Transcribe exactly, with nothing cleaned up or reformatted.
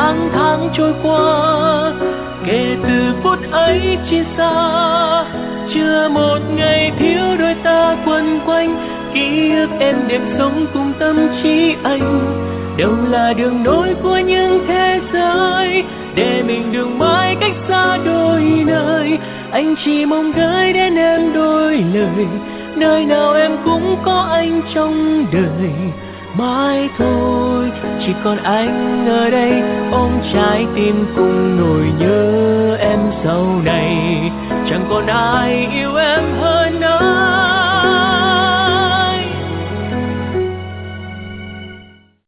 tháng tháng trôi qua, kể từ phút ấy chia xa, chưa một ngày thiếu đôi ta quấn quanh. Ký ức em đẹp sống cùng tâm trí anh, đâu là đường nối của những thế giới, để mình đừng mãi cách xa đôi nơi. Anh chỉ mong gửi đến em đôi lời, nơi nào em cũng có anh trong đời. Mãi thôi, chỉ còn anh ở đây, ôm trái tim cùng nỗi nhớ em sau này. Chẳng còn ai yêu em